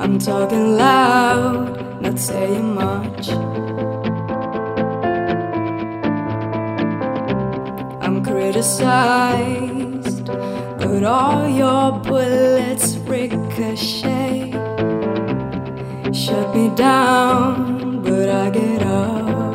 I'm talking loud, not saying much. I'm criticized, but all your bullets ricochet. Shut me down, but I get up.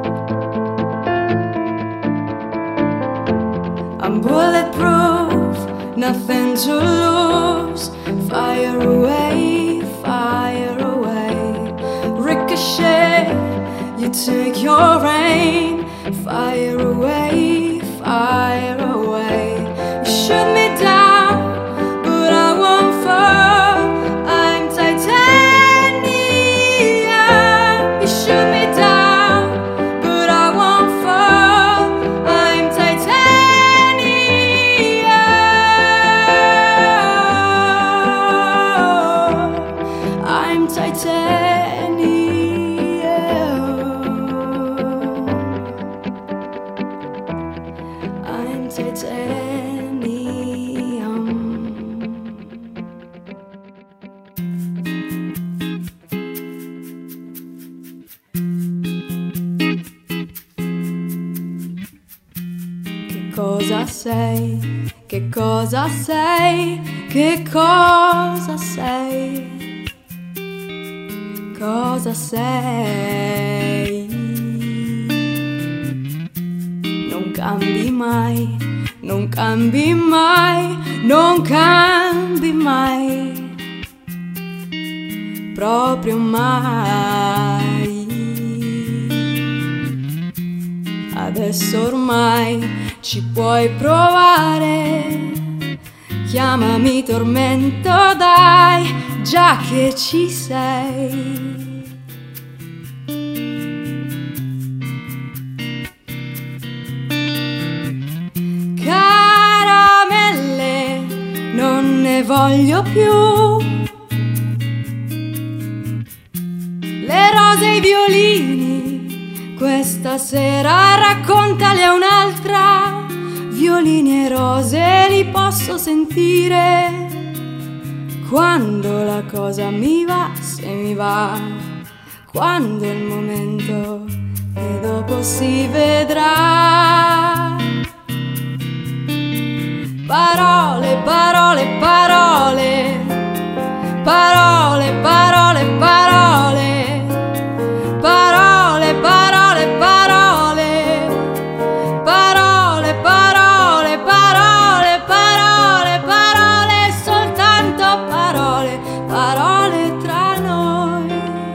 I'm bulletproof, nothing to lose. Fire away, fire away. Ricochet, you take your aim. Fire away, fire away. You shoot me down, but I won't fall. I'm titanium. You shoot me down, but I won't fall. I'm titanium. I'm titanium. I'm titanium. Che cosa sei? Che cosa sei? Che cosa sei? Cosa sei? Non cambi mai, non cambi mai, non cambi mai, proprio mai. Adesso ormai ci puoi provare, chiamami tormento, dai, già che ci sei. Caramelle, non ne voglio più. Le rose e i violini, questa sera raccontali a un'altra. Violini e rose li posso sentire quando la cosa mi va, se mi va, quando è il momento e dopo si vedrà. Parole, parole, parole, parole, parole, parole, parole, parole, parole, parole, parole, parole, parole, parole, soltanto parole, parole tra noi.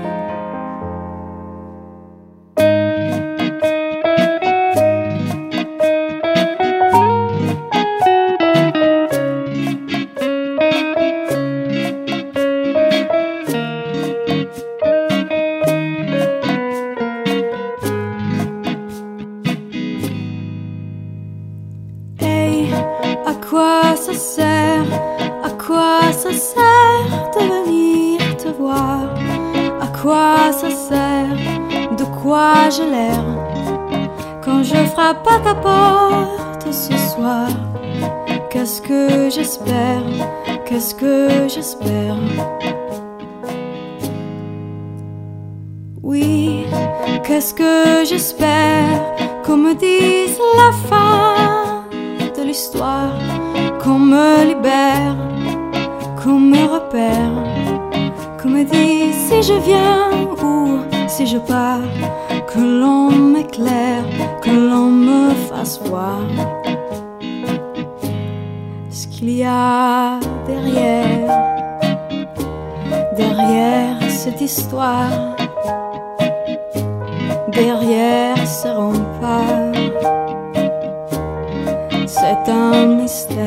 À quoi ça sert? À quoi ça sert de venir te voir? À quoi ça sert? De quoi j'ai l'air quand je frappe à ta porte ce soir? Qu'est-ce que j'espère? Qu'est-ce que j'espère? Oui, qu'est-ce que j'espère? Qu'on me dise la fin de l'histoire, qu'on me libère, qu'on me repère, qu'on me dise si je viens ou si je pars, que l'on m'éclaire, que l'on me fasse voir ce qu'il y a derrière cette histoire, derrière ces remparts. C'est un mystère.